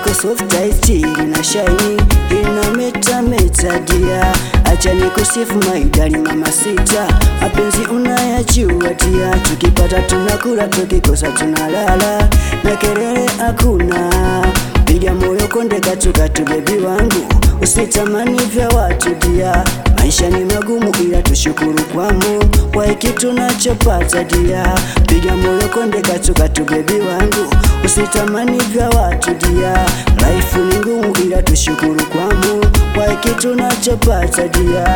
liko soft style na shine ina meta dia. Acha nikusifu my darling mama sita, mapenzi unayajua dia. Tukipata tunakula, tukikosa tunalala, na kelele hakuna. Piga moyo konde katu baby wangu, usitamani vya watu dia. Maisha ni magumu ila tushukuru kwa Mungu kwa hiki tunachopata dia. Piga moyo konde katu baby wangu, usitamani vya watu dia. Life ni ngumu ila tushukuru kwa Mungu kwa hiki tunachopata dia.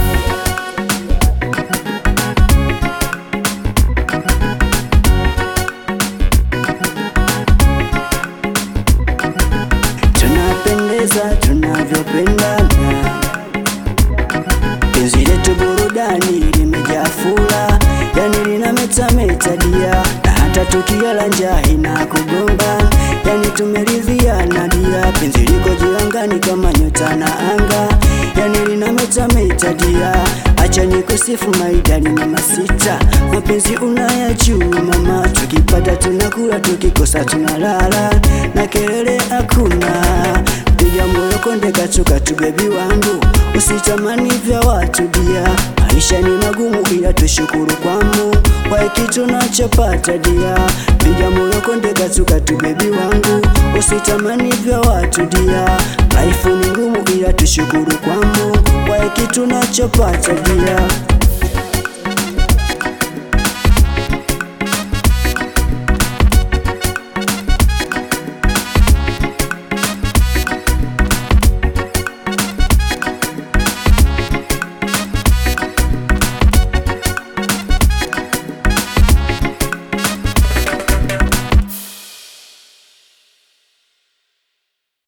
Tunapendeza tunavyopendana, penzi letu burudani limejaa furaha, yani lina meta dia. Na hata tukilala njaa inakugomba, yani tumeridhiana dia. Penzi liko jiangani kama nyota na anga, yani lina meta dia. Acha nikusifu my darling mama sita, mapenzi unayajua mama. Tukipata tunakula, tukikosa tunalala, na kelele hakuna. Piga moyo konde katu baby wangu, usitamani vya watu dia. Maisha ni magumu ila tushukuru kwa Mungu kwa hiki tunachopata dia. Piga moyo konde katu baby wangu, usitamani vya watu dia. Life ni ngumu ila tushukuru kwa Mungu kwa hiki tunachopata dia.